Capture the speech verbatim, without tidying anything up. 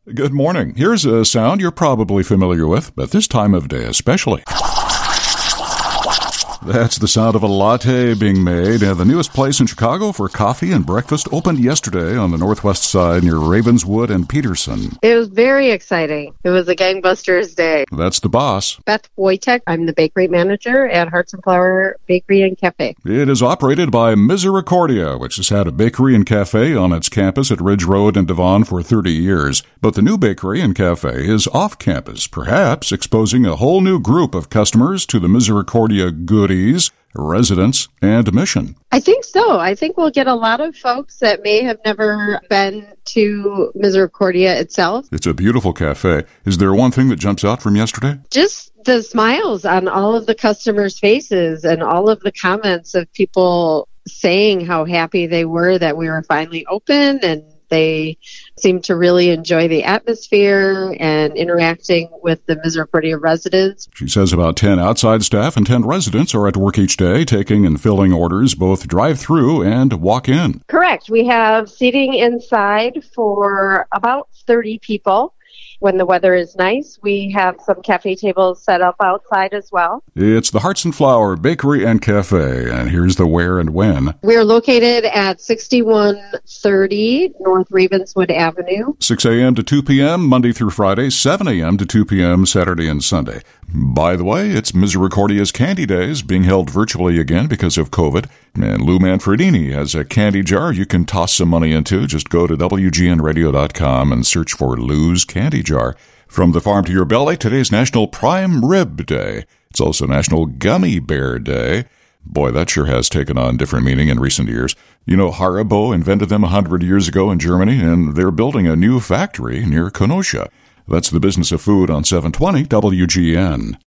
Good morning. Here's a sound you're probably familiar with, at this time of day especially. That's the sound of a latte being made. And the newest place in Chicago for coffee and breakfast opened yesterday on the northwest side near Ravenswood and Peterson. It was very exciting. It was a gangbusters day. That's the boss. Beth Wojtek. I'm the bakery manager at Hearts and Flower Bakery and Cafe. It is operated by Misericordia, which has had a bakery and cafe on its campus at Ridge Road in Devon for thirty years. But the new bakery and cafe is off campus, perhaps exposing a whole new group of customers to the Misericordia goodies, residents, and mission. I think so. I think we'll get a lot of folks that may have never been to Misericordia itself. It's a beautiful cafe. Is there one thing that jumps out from yesterday? Just the smiles on all of the customers' faces and all of the comments of people saying how happy they were that we were finally open, and they seemed to really enjoy the atmosphere and interacting with the Misericordia residents. She says about ten outside staff and ten residents are at work each day, taking and filling orders, both drive-through and walk-in. Correct. We have seating inside for about thirty people. When the weather is nice, we have some cafe tables set up outside as well. It's the Hearts and Flower Bakery and Cafe, and here's the where and when. We're located at sixty-one thirty North Ravenswood Avenue. six a.m. to two p.m. Monday through Friday, seven a.m. to two p.m. Saturday and Sunday. By the way, it's Misericordia's Candy Days, being held virtually again because of COVID. And Lou Manfredini has a candy jar you can toss some money into. Just go to W G N radio dot com and search for Lou's Candy Jar. From the farm to your belly, today's National Prime Rib Day. It's also National Gummy Bear Day. Boy, that sure has taken on different meaning in recent years. You know, Haribo invented them one hundred years ago in Germany, and they're building a new factory near Kenosha. That's the Business of Food on seven twenty W G N.